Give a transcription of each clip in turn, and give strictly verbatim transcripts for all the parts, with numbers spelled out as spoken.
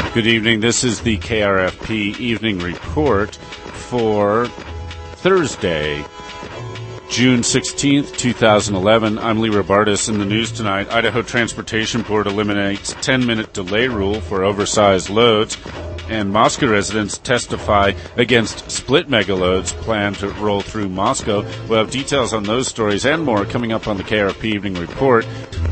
Good evening. This is the K R F P Evening Report for Thursday, June sixteenth, twenty eleven. I'm Lee Robartis. In the news tonight, Idaho Transportation Board eliminates ten-minute delay rule for oversized loads, and Moscow residents testify against split megaloads planned to roll through Moscow. We'll have details on those stories and more coming up on the K R F P Evening Report.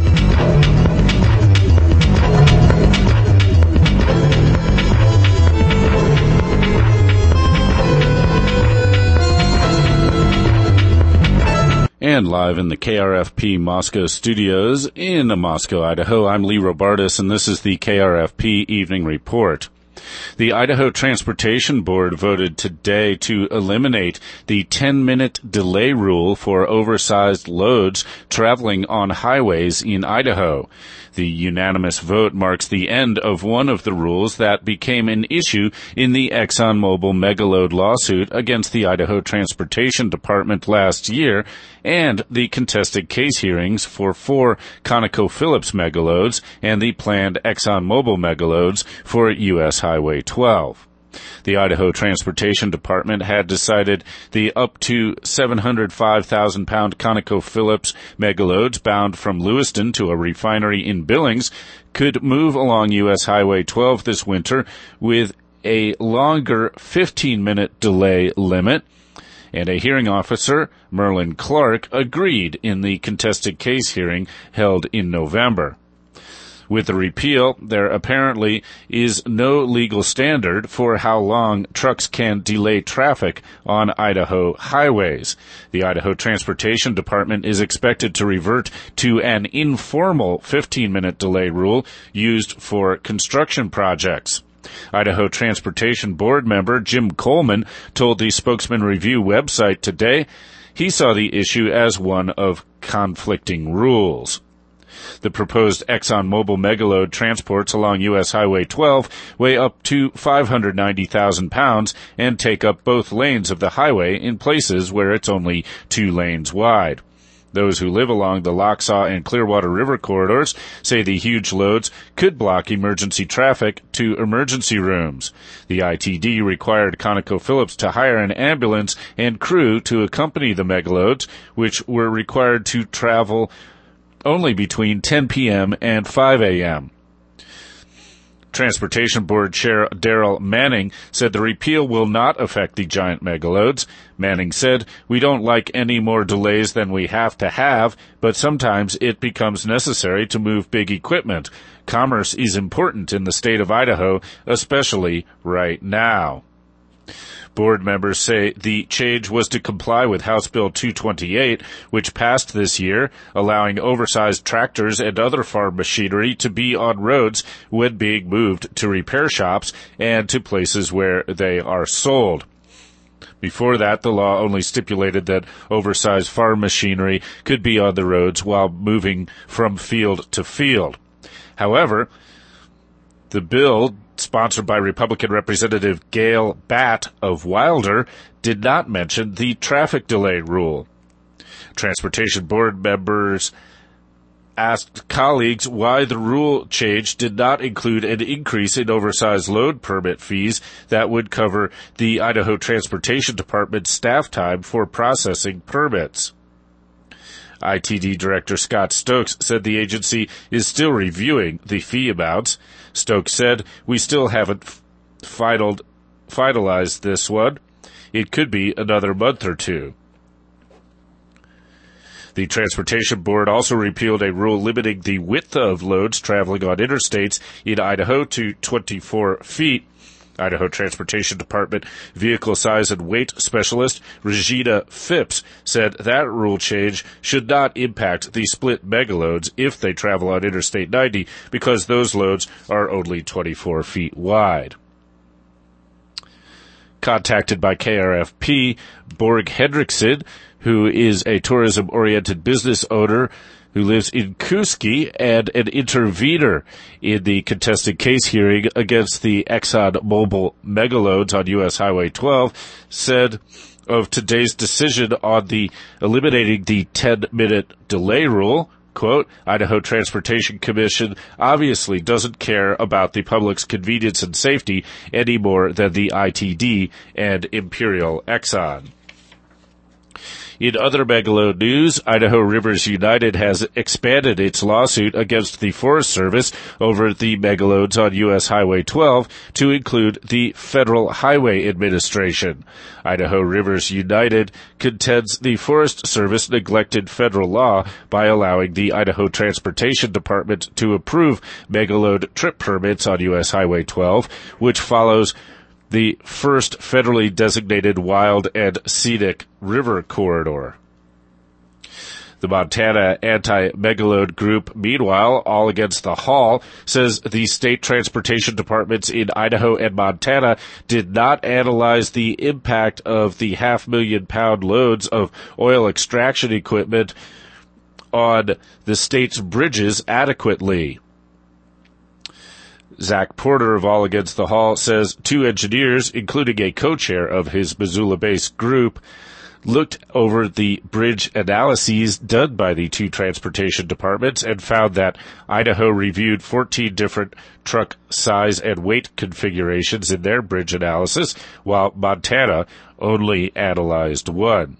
And live in the K R F P Moscow studios in Moscow, Idaho, I'm Lee Robartis, and this is the K R F P Evening Report. The Idaho Transportation Board voted today to eliminate the ten-minute delay rule for oversized loads traveling on highways in Idaho. The unanimous vote marks the end of one of the rules that became an issue in the ExxonMobil megaload lawsuit against the Idaho Transportation Department last year and the contested case hearings for four ConocoPhillips megaloads and the planned ExxonMobil megaloads for U S Highway twelve. The Idaho Transportation Department had decided the up to seven hundred five thousand pound ConocoPhillips megaloads bound from Lewiston to a refinery in Billings could move along U S Highway twelve this winter with a longer fifteen-minute delay limit, and a hearing officer, Merlin Clark, agreed in the contested case hearing held in November. With the repeal, there apparently is no legal standard for how long trucks can delay traffic on Idaho highways. The Idaho Transportation Department is expected to revert to an informal fifteen-minute delay rule used for construction projects. Idaho Transportation Board member Jim Coleman told the Spokesman Review website today he saw the issue as one of conflicting rules. The proposed ExxonMobil megaload transports along U S Highway twelve weigh up to five hundred ninety thousand pounds and take up both lanes of the highway in places where it's only two lanes wide. Those who live along the Locksaw and Clearwater River corridors say the huge loads could block emergency traffic to emergency rooms. The I T D required ConocoPhillips to hire an ambulance and crew to accompany the megaloads, which were required to travel only between ten p.m. and five a.m. Transportation Board Chair Darrell Manning said the repeal will not affect the giant megaloads. Manning said, "We don't like any more delays than we have to have, but sometimes it becomes necessary to move big equipment. Commerce is important in the state of Idaho, especially right now." Board members say the change was to comply with House Bill two twenty-eight, which passed this year, allowing oversized tractors and other farm machinery to be on roads when being moved to repair shops and to places where they are sold. Before that, the law only stipulated that oversized farm machinery could be on the roads while moving from field to field. However, the bill, sponsored by Republican Representative Gail Batt of Wilder, did not mention the traffic delay rule. Transportation Board members asked colleagues why the rule change did not include an increase in oversized load permit fees that would cover the Idaho Transportation Department's staff time for processing permits. I T D Director Scott Stokes said the agency is still reviewing the fee amounts. Stokes said, "We still haven't finalized finalized this one. It could be another month or two." The Transportation Board also repealed a rule limiting the width of loads traveling on interstates in Idaho to twenty-four feet. Idaho Transportation Department Vehicle Size and Weight Specialist Regina Phipps said that rule change should not impact the split megaloads if they travel on Interstate ninety because those loads are only twenty-four feet wide. Contacted by K R F P, Borg Hendrickson, who is a tourism-oriented business owner who lives in Kuski and an intervener in the contested case hearing against the ExxonMobil megaloads on U S Highway twelve, said of today's decision on the eliminating the ten-minute delay rule, Quote, Idaho Transportation Commission obviously doesn't care about the public's convenience and safety any more than the I T D and Imperial Exxon. In other Megalode news, Idaho Rivers United has expanded its lawsuit against the Forest Service over the megalodes on U S Highway twelve to include the Federal Highway Administration. Idaho Rivers United contends the Forest Service neglected federal law by allowing the Idaho Transportation Department to approve megalode trip permits on U S Highway twelve, which follows the first federally designated wild and scenic river corridor. The Montana Anti-Megalode Group, meanwhile, All Against the Haul, says the state transportation departments in Idaho and Montana did not analyze the impact of the half-million pound loads of oil extraction equipment on the state's bridges adequately. Zach Porter of All Against the Haul says two engineers, including a co-chair of his Missoula-based group, looked over the bridge analyses done by the two transportation departments and found that Idaho reviewed fourteen different truck size and weight configurations in their bridge analysis, while Montana only analyzed one.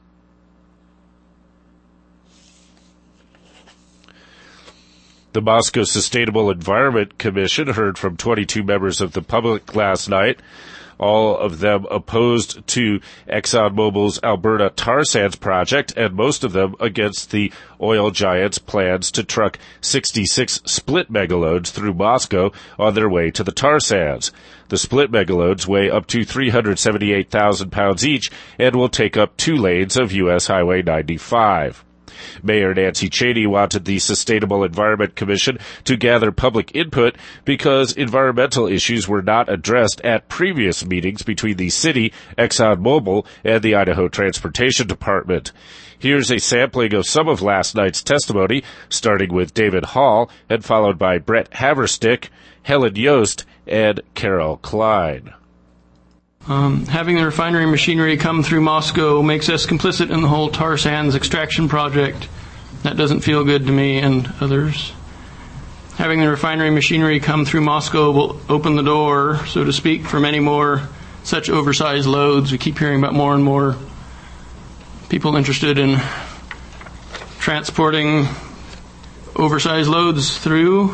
The Moscow Sustainable Environment Commission heard from twenty-two members of the public last night, all of them opposed to ExxonMobil's Alberta tar sands project, and most of them against the oil giant's plans to truck sixty-six split megalodes through Moscow on their way to the tar sands. The split megalodes weigh up to three hundred seventy-eight thousand pounds each and will take up two lanes of U S Highway ninety-five. Mayor Nancy Cheney wanted the Sustainable Environment Commission to gather public input because environmental issues were not addressed at previous meetings between the city, ExxonMobil, and the Idaho Transportation Department. Here's a sampling of some of last night's testimony, starting with David Hall and followed by Brett Haverstick, Helen Yost, and Carol Klein. Um, having the refinery machinery come through Moscow makes us complicit in the whole tar sands extraction project. That doesn't feel good to me and others. Having the refinery machinery come through Moscow will open the door, so to speak, for many more such oversized loads. We keep hearing about more and more people interested in transporting oversized loads through.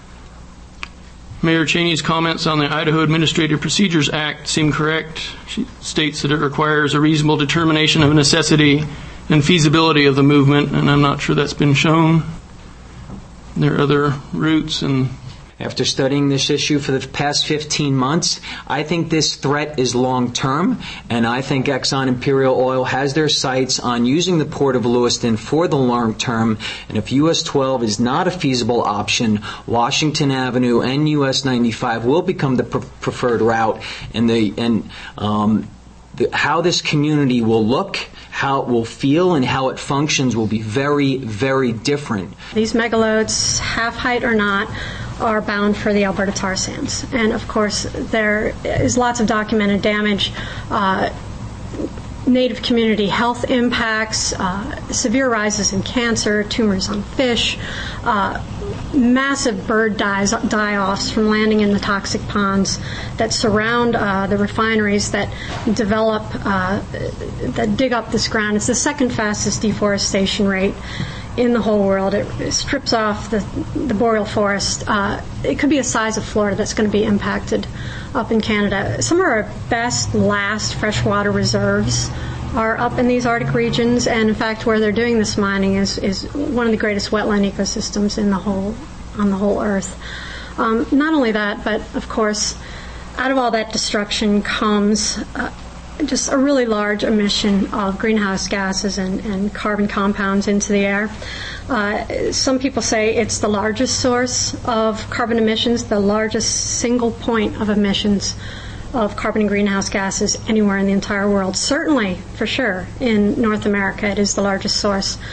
Mayor Cheney's comments on the Idaho Administrative Procedures Act seem correct. She states that it requires a reasonable determination of necessity and feasibility of the movement, and I'm not sure that's been shown. There are other routes and... After studying this issue for the past fifteen months, I think this threat is long-term, and I think Exxon Imperial Oil has their sights on using the Port of Lewiston for the long term, and if U S twelve is not a feasible option, Washington Avenue and U S ninety-five will become the pre- preferred route, and, the, and um, the, how this community will look, how it will feel, and how it functions will be very, very different. These megalodes, half height or not, are bound for the Alberta tar sands. And of course, there is lots of documented damage, uh, native community health impacts, uh, severe rises in cancer, tumors on fish, uh, massive bird dies, die-offs from landing in the toxic ponds that surround uh, the refineries that develop, uh, that dig up this ground. It's the second fastest deforestation rate in the whole world. It strips off the, the boreal forest. Uh, it could be a size of Florida that's going to be impacted up in Canada. Some of our best, last freshwater reserves are up in these Arctic regions, and in fact, where they're doing this mining is, is one of the greatest wetland ecosystems in the whole, on the whole Earth. Um, not only that, but of course, out of all that destruction comes uh, just a really large emission of greenhouse gases and, and carbon compounds into the air. Uh, some people say it's the largest source of carbon emissions, the largest single point of emissions of carbon and greenhouse gases anywhere in the entire world. Certainly, for sure, in North America, it is the largest source.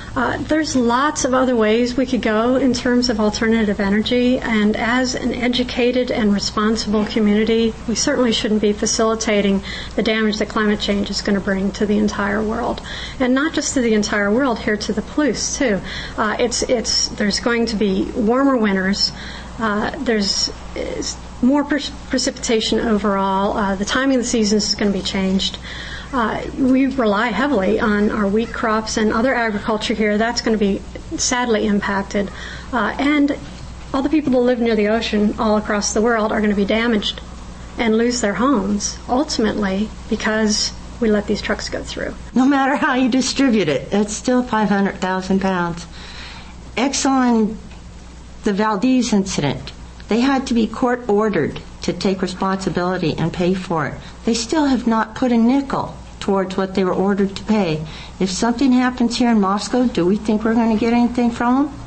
Uh, there's lots of other ways we could go in terms of alternative energy, and as an educated and responsible community, we certainly shouldn't be facilitating the damage that climate change is going to bring to the entire world. And not just to the entire world, here to the Palouse, too. Uh, it's, it's, there's going to be warmer winters. Uh, there's more pre- precipitation overall. Uh, the timing of the seasons is going to be changed. Uh, we rely heavily on our wheat crops and other agriculture here. That's going to be sadly impacted. Uh, and all the people that live near the ocean all across the world are going to be damaged and lose their homes, ultimately, because we let these trucks go through. No matter how you distribute it, it's still five hundred thousand pounds. Exxon, the Valdez incident, they had to be court-ordered to take responsibility and pay for it. They still have not put a nickel towards what they were ordered to pay. If something happens here in Moscow, do we think we're going to get anything from them?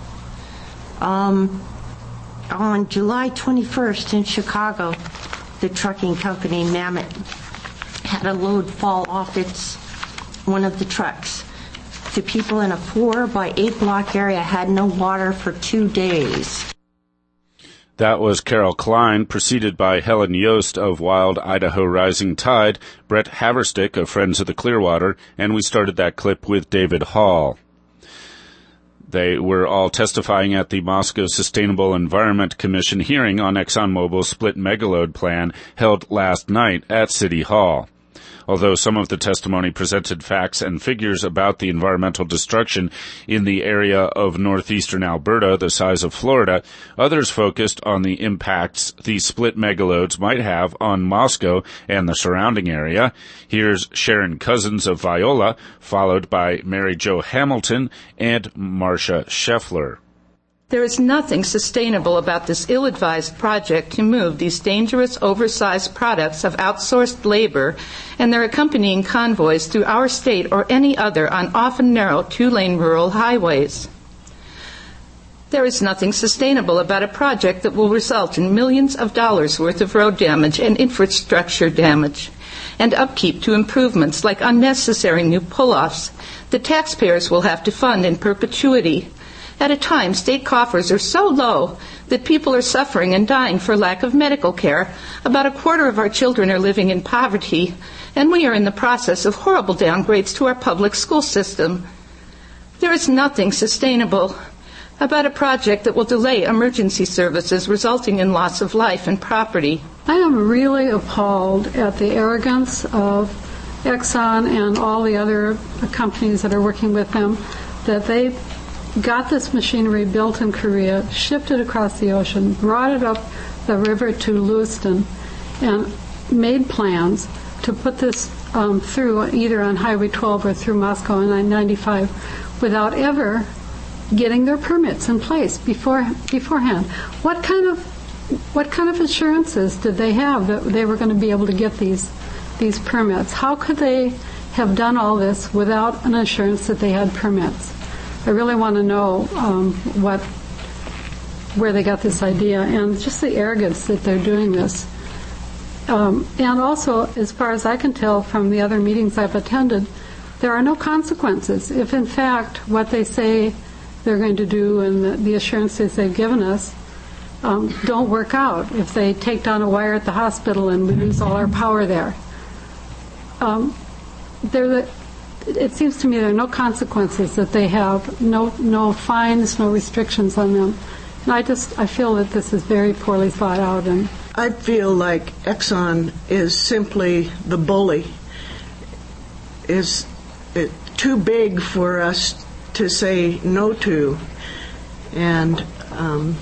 Um, on July twenty-first in Chicago, the trucking company Mammoth had a load fall off its one of the trucks. The people in a four by eight block area had no water for two days. That was Carol Klein, preceded by Helen Yost of Wild Idaho Rising Tide, Brett Haverstick of Friends of the Clearwater, and we started that clip with David Hall. They were all testifying at the Moscow Sustainable Environment Commission hearing on ExxonMobil's split megaload plan held last night at City Hall. Although some of the testimony presented facts and figures about the environmental destruction in the area of northeastern Alberta, the size of Florida, others focused on the impacts the split megaloads might have on Moscow and the surrounding area. Here's Sharon Cousins of Viola, followed by Mary Jo Hamilton and Marcia Scheffler. There is nothing sustainable about this ill-advised project to move these dangerous, oversized products of outsourced labor and their accompanying convoys through our state or any other on often narrow two-lane rural highways. There is nothing sustainable about a project that will result in millions of dollars worth of road damage and infrastructure damage and upkeep to improvements like unnecessary new pull-offs that taxpayers will have to fund in perpetuity. At a time, state coffers are so low that people are suffering and dying for lack of medical care. About a quarter of our children are living in poverty, and we are in the process of horrible downgrades to our public school system. There is nothing sustainable about a project that will delay emergency services, resulting in loss of life and property. I am really appalled at the arrogance of Exxon and all the other companies that are working with them, that they got this machinery built in Korea, shipped it across the ocean, brought it up the river to Lewiston, and made plans to put this um, through either on Highway twelve or through Moscow on I ninety-five without ever getting their permits in place before beforehand. What kind of what kind of assurances did they have that they were going to be able to get these these permits? How could they have done all this without an assurance that they had permits? I really want to know um, what, where they got this idea, and just the arrogance that they're doing this. Um, and also, as far as I can tell from the other meetings I've attended, there are no consequences. If in fact what they say they're going to do and the, the assurances they've given us um, don't work out, if they take down a wire at the hospital and we lose all our power there, um, they're the it seems to me there are no consequences that they have, no no fines, no restrictions on them. And I just, I feel that this is very poorly thought out. And I feel like Exxon is simply the bully, is it, too big for us to say no to. And um,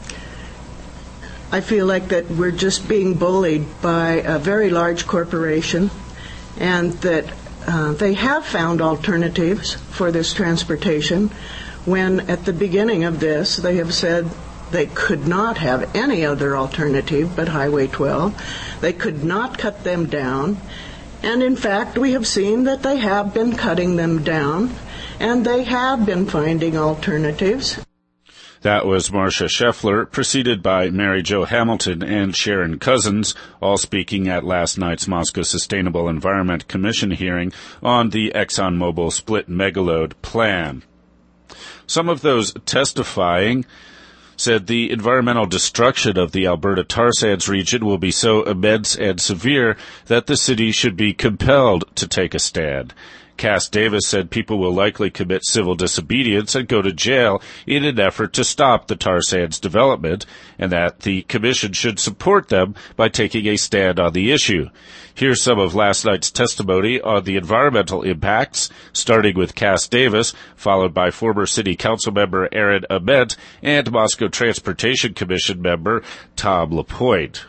I feel like that we're just being bullied by a very large corporation, and that Uh, they have found alternatives for this transportation when at the beginning of this they have said they could not have any other alternative but Highway twelve. They could not cut them down. And in fact, we have seen that they have been cutting them down, and they have been finding alternatives. That was Marcia Scheffler, preceded by Mary Jo Hamilton and Sharon Cousins, all speaking at last night's Moscow Sustainable Environment Commission hearing on the ExxonMobil split megaload plan. Some of those testifying said the environmental destruction of the Alberta tar sands region will be so immense and severe that the city should be compelled to take a stand. Cass Davis said people will likely commit civil disobedience and go to jail in an effort to stop the tar sands development, and that the commission should support them by taking a stand on the issue. Here's some of last night's testimony on the environmental impacts, starting with Cass Davis, followed by former City Council member Aaron Ament and Moscow Transportation Commission member Tom Lapointe.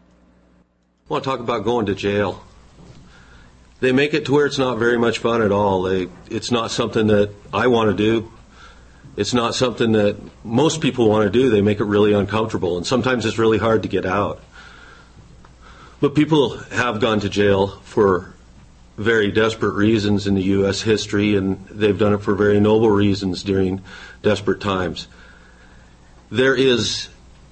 I want to talk about going to jail. They make it to where it's not very much fun at all. They, it's not something that I want to do. It's not something that most people want to do. They make it really uncomfortable, and sometimes it's really hard to get out. But people have gone to jail for very desperate reasons in the U S history, and they've done it for very noble reasons during desperate times. There is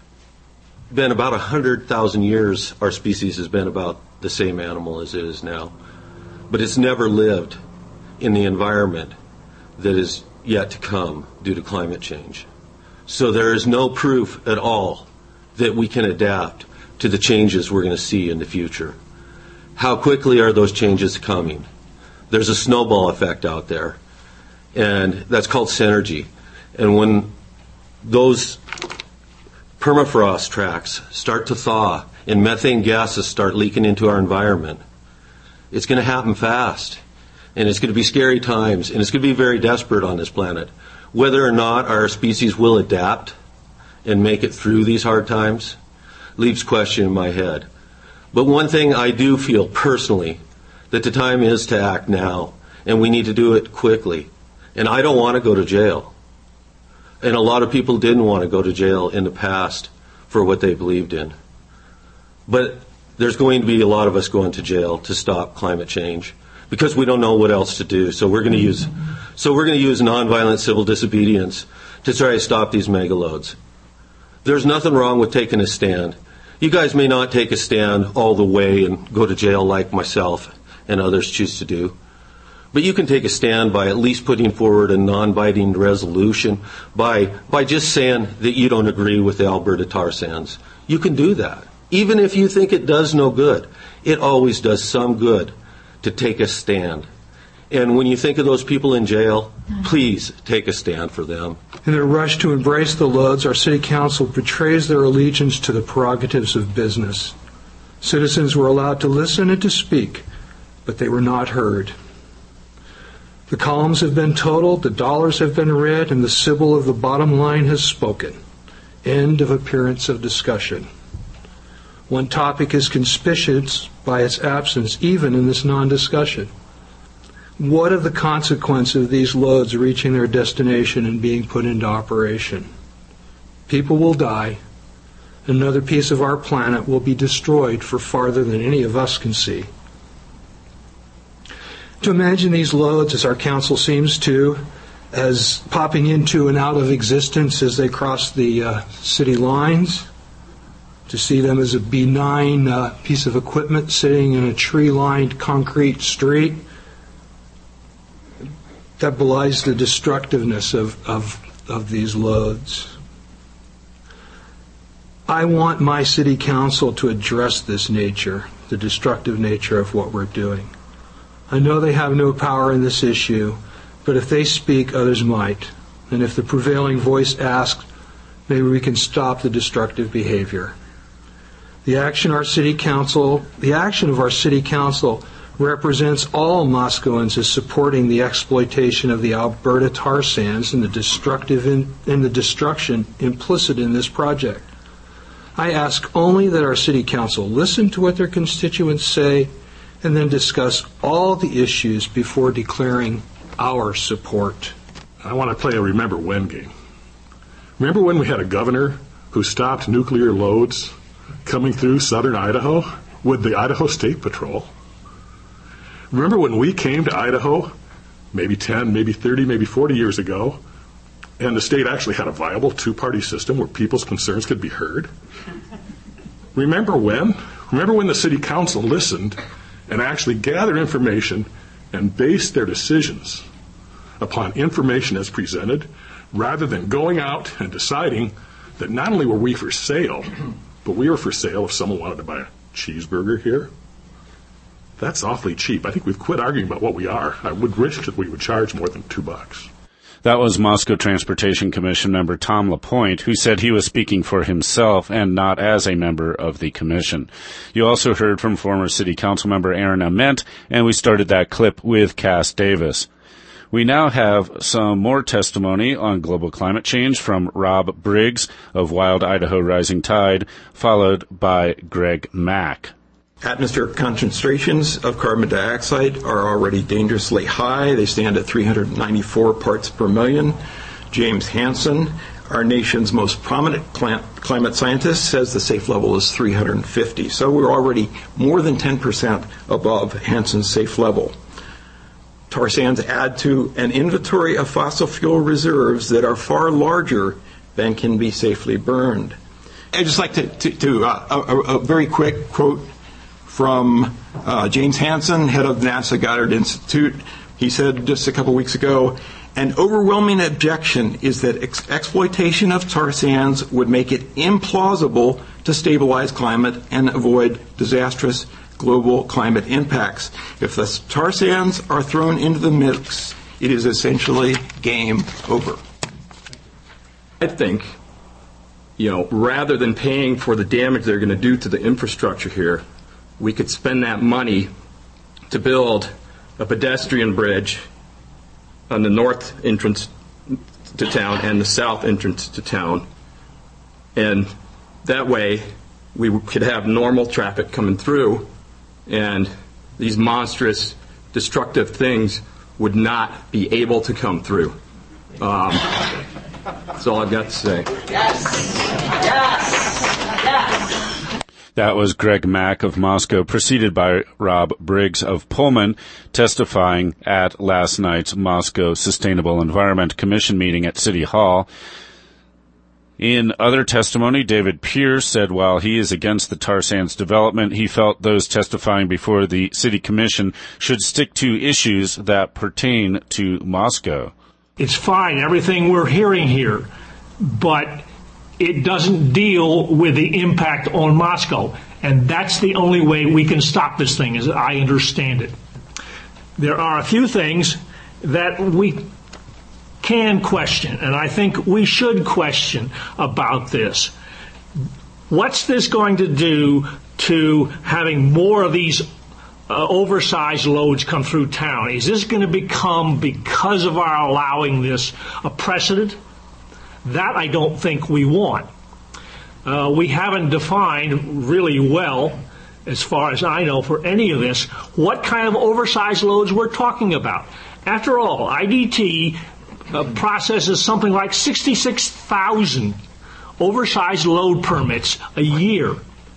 been about one hundred thousand years our species has been about the same animal as it is now. But it's never lived in the environment that is yet to come due to climate change. So there is no proof at all that we can adapt to the changes we're going to see in the future. How quickly are those changes coming? There's a snowball effect out there, and that's called synergy. And when those permafrost tracks start to thaw and methane gases start leaking into our environment, it's going to happen fast, and it's going to be scary times, and it's going to be very desperate on this planet. Whether or not our species will adapt and make it through these hard times leaves question in my head. But one thing I do feel personally, that the time is to act now, and we need to do it quickly. And I don't want to go to jail. And a lot of people didn't want to go to jail in the past for what they believed in. But there's going to be a lot of us going to jail to stop climate change because we don't know what else to do. So we're going to use, so we're going to use nonviolent civil disobedience to try to stop these megaloads. There's nothing wrong with taking a stand. You guys may not take a stand all the way and go to jail like myself and others choose to do. But you can take a stand by at least putting forward a non-binding resolution, by by just saying that you don't agree with the Alberta tar sands. You can do that. Even if you think it does no good, it always does some good to take a stand. And when you think of those people in jail, please take a stand for them. In their rush to embrace the loads, our city council betrays their allegiance to the prerogatives of business. Citizens were allowed to listen and to speak, but they were not heard. The columns have been totaled, the dollars have been read, and the symbol of the bottom line has spoken. End of appearance of discussion. One topic is conspicuous by its absence, even in this non-discussion. What are the consequences of these loads reaching their destination and being put into operation? People will die. Another piece of our planet will be destroyed for farther than any of us can see. To imagine these loads, as our council seems to, as popping into and out of existence as they cross the uh, city lines, to see them as a benign uh, piece of equipment sitting in a tree-lined concrete street, that belies the destructiveness of, of, of these loads. I want my city council to address this nature, the destructive nature of what we're doing. I know they have no power in this issue, but if they speak, others might. And if the prevailing voice asks, maybe we can stop the destructive behavior. The action our city council, the action of our city council represents all Moscowans as supporting the exploitation of the Alberta tar sands and the destructive in, and the destruction implicit in this project. I ask only that our city council listen to what their constituents say and then discuss all the issues before declaring our support. I want to play a remember when game. Remember when we had a governor who stopped nuclear loads coming through southern Idaho with the Idaho State Patrol? Remember when we came to Idaho, maybe ten, maybe thirty, maybe forty years ago, and the state actually had a viable two-party system where people's concerns could be heard? Remember when? Remember when the city council listened and actually gathered information and based their decisions upon information as presented, rather than going out and deciding that not only were we for sale, but we were for sale if someone wanted to buy a cheeseburger here. That's awfully cheap. I think we've quit arguing about what we are. I would wish that we would charge more than two bucks. That was Moscow Transportation Commission member Tom LaPointe, who said he was speaking for himself and not as a member of the commission. You also heard from former City Council member Aaron Ament, and we started that clip with Cass Davis. We now have some more testimony on global climate change from Rob Briggs of Wild Idaho Rising Tide, followed by Greg Mack. Atmospheric concentrations of carbon dioxide are already dangerously high. They stand at three hundred ninety-four parts per million. James Hansen, our nation's most prominent climate scientist, says the safe level is three hundred fifty. So we're already more than ten percent above Hansen's safe level. Tar sands add to an inventory of fossil fuel reserves that are far larger than can be safely burned. I'd just like to, to, to uh, a, a very quick quote from uh, James Hansen, head of the NASA Goddard Institute. He said just a couple weeks ago, an overwhelming objection is that ex- exploitation of tar sands would make it implausible to stabilize climate and avoid disastrous global climate impacts. If the tar sands are thrown into the mix, it is essentially game over. I think, you know, rather than paying for the damage they're going to do to the infrastructure here, we could spend that money to build a pedestrian bridge on the north entrance to town and the south entrance to town. And that way we could have normal traffic coming through, and these monstrous destructive things would not be able to come through. Um, that's all I've got to say. Yes! Yes! Yes! That was Greg Mack of Moscow, preceded by Rob Briggs of Pullman, testifying at last night's Moscow Sustainable Environment Commission meeting at City Hall. In other testimony, David Pierce said while he is against the tar sands development, he felt those testifying before the City Commission should stick to issues that pertain to Moscow. It's fine, everything we're hearing here, but it doesn't deal with the impact on Moscow. And that's the only way we can stop this thing, as I understand it. There are a few things that we can question, and I think we should question about this. What's this going to do to having more of these uh, oversized loads come through town? Is this going to become, because of our allowing this, a precedent? That I don't think we want. Uh, we haven't defined really well, as far as I know, for any of this, what kind of oversized loads we're talking about. After all, I D T uh, processes something like sixty-six thousand oversized load permits a year.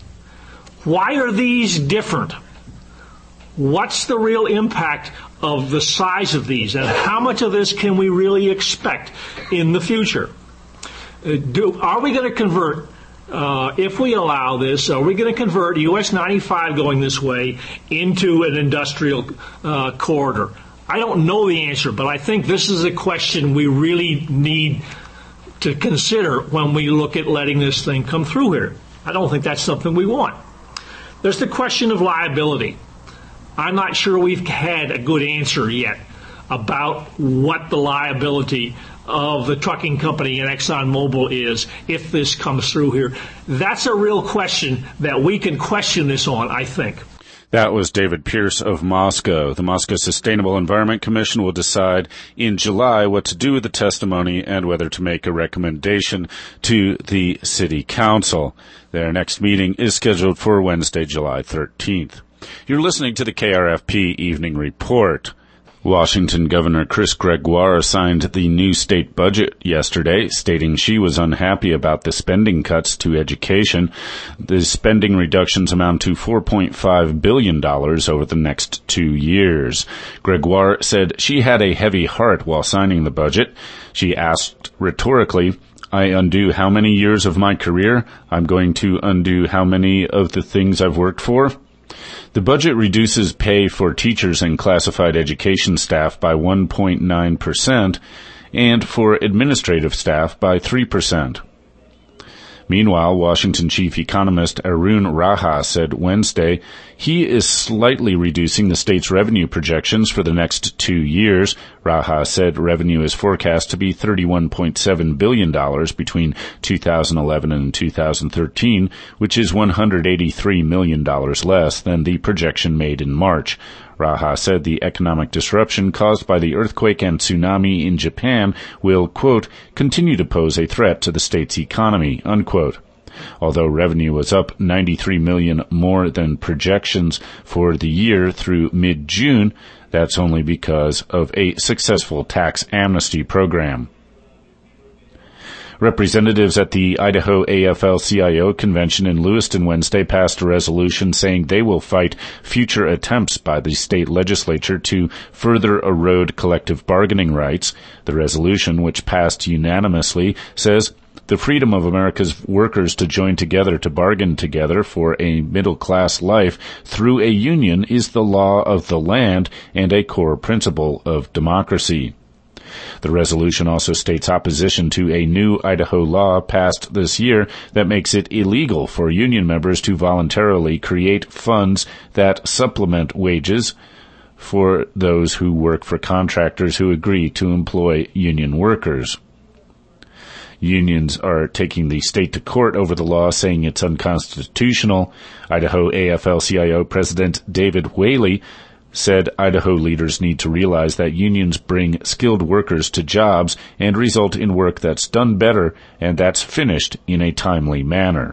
Why are these different? What's the real impact of the size of these, and how much of this can we really expect in the future? Uh, do, are we going to convert, uh, if we allow this, are we going to convert U S ninety-five going this way into an industrial uh, corridor? I don't know the answer, but I think this is a question we really need to consider when we look at letting this thing come through here. I don't think that's something we want. There's the question of liability. I'm not sure we've had a good answer yet about what the liability of the trucking company and ExxonMobil is if this comes through here. That's a real question that we can question this on, I think. That was David Pierce of Moscow. The Moscow Sustainable Environment Commission will decide in July what to do with the testimony and whether to make a recommendation to the City Council. Their next meeting is scheduled for Wednesday, July thirteenth. You're listening to the K R F P Evening Report. Washington Governor Chris Gregoire signed the new state budget yesterday, stating she was unhappy about the spending cuts to education. The spending reductions amount to four point five billion dollars over the next two years. Gregoire said she had a heavy heart while signing the budget. She asked rhetorically, I undo how many years of my career? I'm going to undo how many of the things I've worked for? The budget reduces pay for teachers and classified education staff by one point nine percent and for administrative staff by three percent. Meanwhile, Washington chief economist Arun Raha said Wednesday he is slightly reducing the state's revenue projections for the next two years. Raha said revenue is forecast to be thirty-one point seven billion dollars between two thousand eleven and two thousand thirteen, which is one hundred eighty-three million dollars less than the projection made in March. Raha said the economic disruption caused by the earthquake and tsunami in Japan will, quote, continue to pose a threat to the state's economy, unquote. Although revenue was up ninety-three million dollars more than projections for the year through mid-June, that's only because of a successful tax amnesty program. Representatives at the Idaho A F L C I O convention in Lewiston Wednesday passed a resolution saying they will fight future attempts by the state legislature to further erode collective bargaining rights. The resolution, which passed unanimously, says the freedom of America's workers to join together to bargain together for a middle-class life through a union is the law of the land and a core principle of democracy. The resolution also states opposition to a new Idaho law passed this year that makes it illegal for union members to voluntarily create funds that supplement wages for those who work for contractors who agree to employ union workers. Unions are taking the state to court over the law, saying it's unconstitutional. Idaho A F L C I O President David Whaley said Idaho leaders need to realize that unions bring skilled workers to jobs and result in work that's done better and that's finished in a timely manner.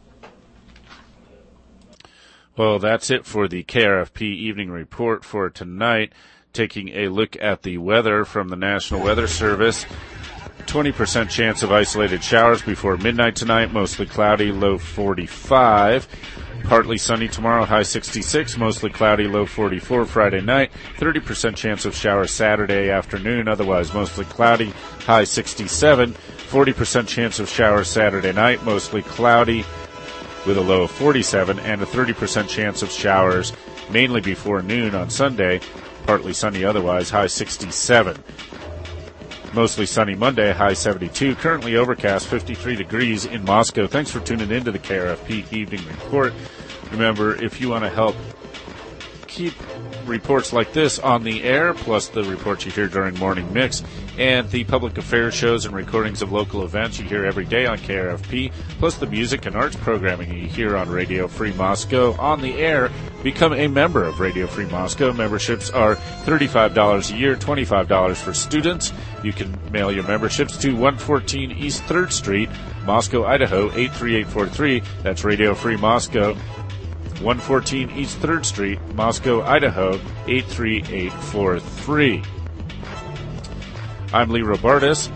Well, that's it for the K R F P Evening Report for tonight. Taking a look at the weather from the National Weather Service. twenty percent chance of isolated showers before midnight tonight, mostly cloudy, low forty-five. Partly sunny tomorrow, high sixty-six, mostly cloudy, low forty-four Friday night. thirty percent chance of showers Saturday afternoon, otherwise mostly cloudy, high sixty-seven. forty percent chance of showers Saturday night, mostly cloudy, with a low of forty-seven, and a thirty percent chance of showers mainly before noon on Sunday, partly sunny otherwise, high sixty-seven. Mostly sunny Monday, high seventy-two. Currently overcast, fifty-three degrees in Moscow. Thanks for tuning in to the K R F P Evening Report. Remember, if you want to help keep reports like this on the air, plus the reports you hear during Morning Mix, and the public affairs shows and recordings of local events you hear every day on K R F P, plus the music and arts programming you hear on Radio Free Moscow on the air, become a member of Radio Free Moscow. Memberships are thirty-five dollars a year, twenty-five dollars for students. You can mail your memberships to one fourteen East third Street, Moscow, Idaho, eight three eight four three. That's Radio Free Moscow, one fourteen East third Street, Moscow, Idaho, eight three eight four three. I'm Lee Robartis.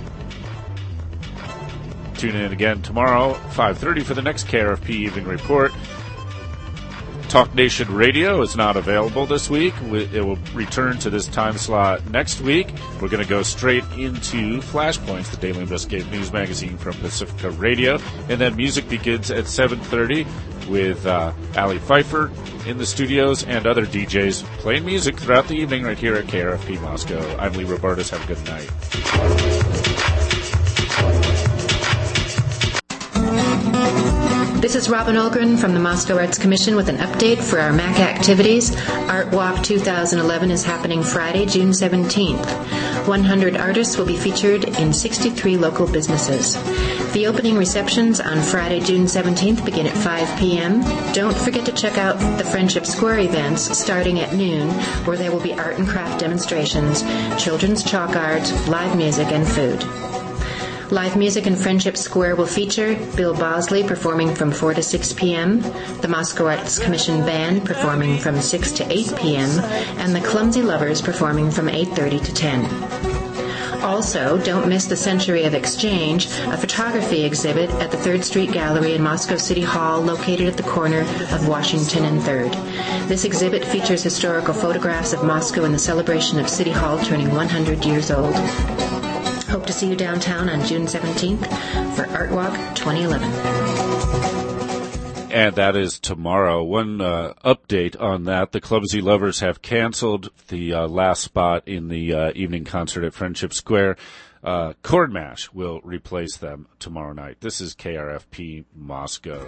Tune in again tomorrow, five thirty, for the next K R F P Evening Report. Talk Nation Radio is not available this week. It will return to this time slot next week. We're going to go straight into Flashpoints, the daily investigative news magazine from Pacifica Radio. And then music begins at seven thirty with uh, Allie Pfeiffer in the studios and other D Js playing music throughout the evening right here at K R F P Moscow. I'm Lee Robartis. Have a good night. This is Robin Olgren from the Moscow Arts Commission with an update for our M A C activities. Art Walk two thousand eleven is happening Friday, June seventeenth. one hundred artists will be featured in sixty-three local businesses. The opening receptions on Friday, June seventeenth begin at five p.m. Don't forget to check out the Friendship Square events starting at noon, where there will be art and craft demonstrations, children's chalk art, live music, and food. Live music in Friendship Square will feature Bill Bosley performing from four to six p.m., the Moscow Arts Commission Band performing from six to eight p.m., and the Clumsy Lovers performing from eight thirty to ten. Also, don't miss the Century of Exchange, a photography exhibit at the third Street Gallery in Moscow City Hall, located at the corner of Washington and third. This exhibit features historical photographs of Moscow in the celebration of City Hall turning one hundred years old. Hope to see you downtown on June seventeenth for Art Walk twenty eleven. And that is tomorrow. One uh, update on that. The Clumsy Lovers have canceled the uh, last spot in the uh, evening concert at Friendship Square. Uh, Chord Mash will replace them tomorrow night. This is K R F P Moscow.